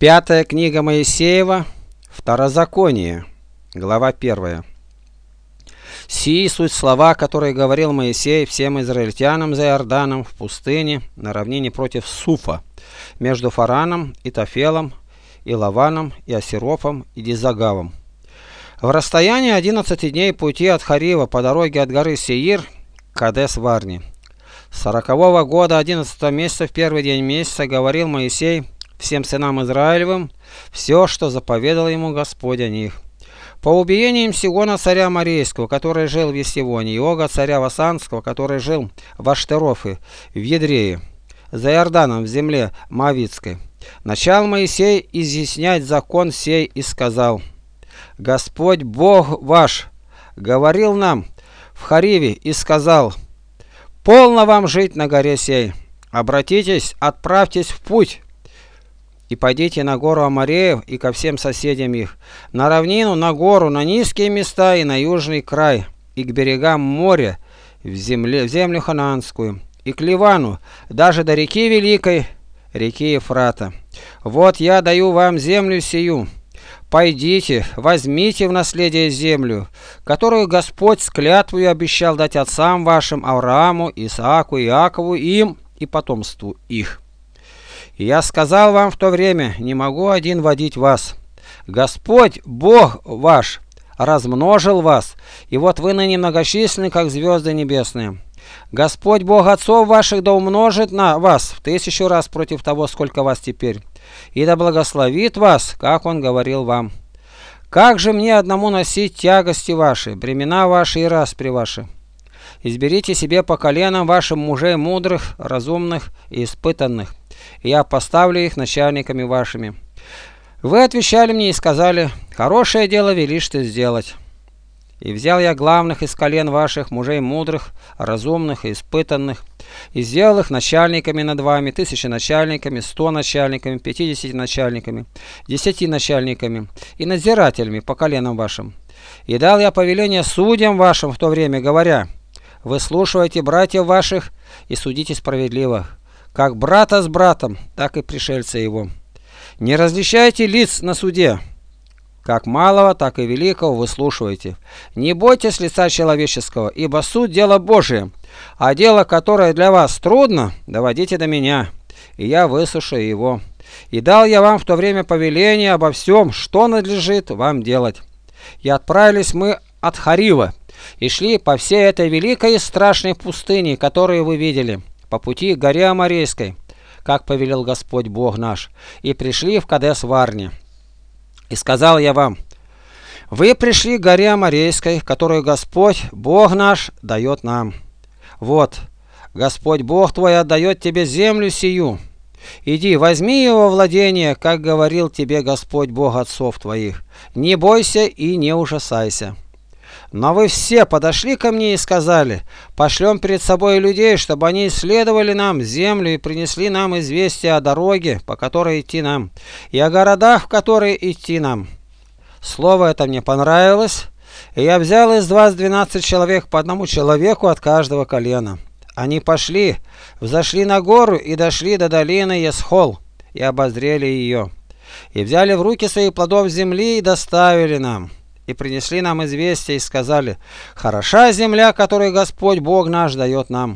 Пятая книга Моисеева, Второзаконие, глава 1. Сии суть слова, которые говорил Моисей всем израильтянам за Иорданом в пустыне на равнине против Суфа, между Фараном и Тофелом, и Лаваном, и Асирофом, и Дизагавом. В расстоянии 11 дней пути от Харива по дороге от горы Сеир к Кадес-Варне. 40-го года 11 месяца в первый день месяца говорил Моисей всем сынам Израилевым все, что заповедал ему Господь о них. По убиениям Сигона царя Морейского, который жил в Есивоне, и Ога царя Васанского, который жил в Аштерофе, в Едрее, за Иорданом в земле Моавитской, начал Моисей изъяснять закон сей и сказал: Господь Бог ваш говорил нам в Хариве и сказал: полно вам жить на горе сей, обратитесь, отправьтесь в путь и пойдите на гору Амореев и ко всем соседям их, на равнину, на гору, на низкие места и на южный край, и к берегам моря, в землю ханаанскую, и к Ливану, даже до реки Великой, реки Ефрата. Вот я даю вам землю сию. Пойдите, возьмите в наследие землю, которую Господь с клятвою обещал дать отцам вашим Аврааму, Исааку, Иакову, им и потомству их. И я сказал вам в то время: не могу один водить вас. Господь, Бог ваш, размножил вас, и вот вы ныне многочисленны, как звезды небесные. Господь, Бог отцов ваших, да умножит на вас в 1000 раз против того, сколько вас теперь, и да благословит вас, как Он говорил вам. Как же мне одному носить тягости ваши, бремена ваши и распри ваши? Изберите себе по коленам вашим мужей мудрых, разумных и испытанных, и я поставлю их начальниками вашими. Вы отвечали мне и сказали: хорошее дело велишь ты сделать. И взял я главных из колен ваших, мужей мудрых, разумных и испытанных, и сделал их начальниками над вами, 1000 начальниками, 100 начальниками, 50 начальниками, 10 начальниками и надзирателями по коленам вашим. И дал я повеление судьям вашим в то время, говоря: выслушивайте братьев ваших и судите справедливо, как брата с братом, так и пришельца его. Не различайте лиц на суде, как малого, так и великого выслушивайте. Не бойтесь лица человеческого, ибо суд – дело Божие, а дело, которое для вас трудно, доводите до меня, и я выслушаю его. И дал я вам в то время повеление обо всем, что надлежит вам делать. И отправились мы от Харива, и шли по всей этой великой и страшной пустыне, которую вы видели, по пути к горе Аморейской, как повелел Господь Бог наш, и пришли в Кадес-Варне. И сказал я вам: вы пришли к горе Аморейской, которую Господь Бог наш дает нам. Вот, Господь Бог твой отдает тебе землю сию. Иди, возьми его во владение, как говорил тебе Господь Бог отцов твоих. Не бойся и не ужасайся. Но вы все подошли ко мне и сказали: пошлем перед собой людей, чтобы они исследовали нам землю и принесли нам известие о дороге, по которой идти нам, и о городах, в которые идти нам. Слово это мне понравилось, и я взял из вас 12 человек, по одному человеку от каждого колена. Они пошли, взошли на гору и дошли до долины Есхол, и обозрели ее, и взяли в руки свои плодов земли и доставили нам. И принесли нам известие и сказали: хороша земля, которую Господь Бог наш дает нам.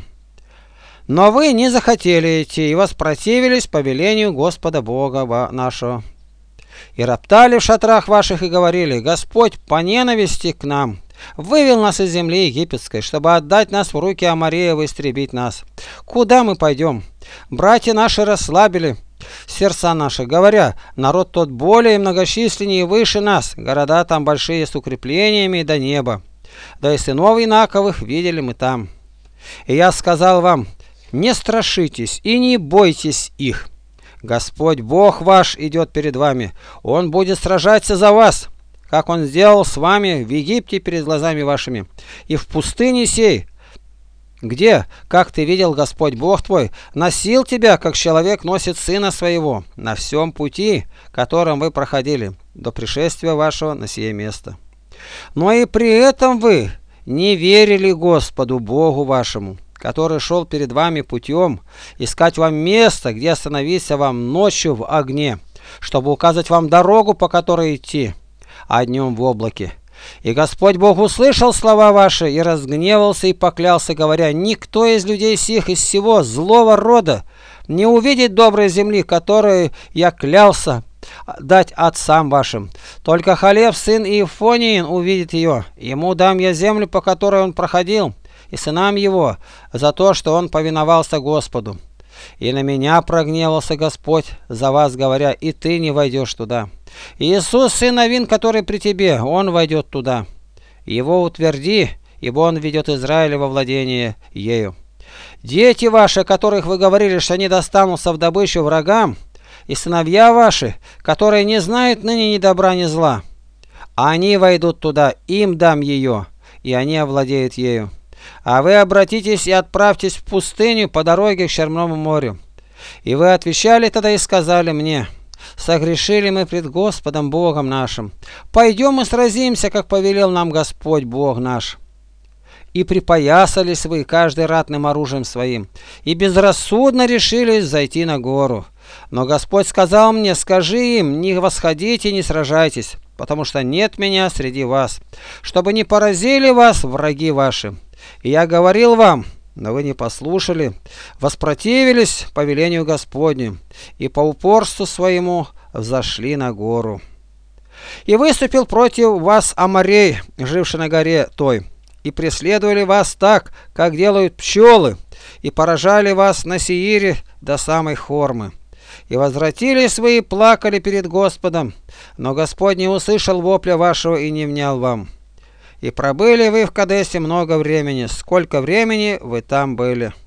Но вы не захотели идти и воспротивились повелению Господа Бога нашего. И роптали в шатрах ваших и говорили: Господь по ненависти к нам вывел нас из земли египетской, чтобы отдать нас в руки Амореев и истребить нас. Куда мы пойдем? Братья наши расслабили сердца наши, говоря: народ тот более многочисленнее и выше нас, города там большие с укреплениями до неба, да и сынов Инаковых видели мы там. И я сказал вам: не страшитесь и не бойтесь их. Господь Бог ваш идет перед вами, Он будет сражаться за вас, как Он сделал с вами в Египте перед глазами вашими, и в пустыне сей, где, как ты видел, Господь Бог твой носил тебя, как человек носит сына своего, на всем пути, которым вы проходили, до пришествия вашего на сие место. Но и при этом вы не верили Господу Богу вашему, который шел перед вами путем, искать вам место, где остановиться вам ночью в огне, чтобы указать вам дорогу, по которой идти, а днем в облаке. И Господь Бог услышал слова ваши и разгневался и поклялся, говоря: никто из людей сих, из всего злого рода, не увидит доброй земли, которую я клялся дать отцам вашим. Только Халев, сын Иефониин, увидит ее. Ему дам я землю, по которой он проходил, и сынам его, за то, что он повиновался Господу. И на меня прогневался Господь за вас, говоря: и ты не войдешь туда. Иисус, сын Навин, который при тебе, он войдет туда. Его утверди, ибо он ведет Израиля во владение ею. Дети ваши, которых вы говорили, что они достанутся в добычу врагам, и сыновья ваши, которые не знают ныне ни добра, ни зла, они войдут туда, им дам ее, и они овладеют ею. А вы обратитесь и отправьтесь в пустыню по дороге к Черному морю. И вы отвечали тогда и сказали мне: согрешили мы пред Господом Богом нашим. Пойдем и сразимся, как повелел нам Господь Бог наш. И припоясались вы каждый ратным оружием своим, и безрассудно решились зайти на гору. Но Господь сказал мне: скажи им: не восходите, не сражайтесь, потому что нет меня среди вас, чтобы не поразили вас враги ваши. И я говорил вам, но вы не послушали, воспротивились повелению Господню, и по упорству своему взошли на гору. И выступил против вас Аморей, живший на горе той, и преследовали вас так, как делают пчелы, и поражали вас на Сеире до самой Хормы. И возвратились вы и плакали перед Господом, но Господь не услышал вопля вашего и не внял вам. И пробыли вы в Кадесе много времени, сколько времени вы там были.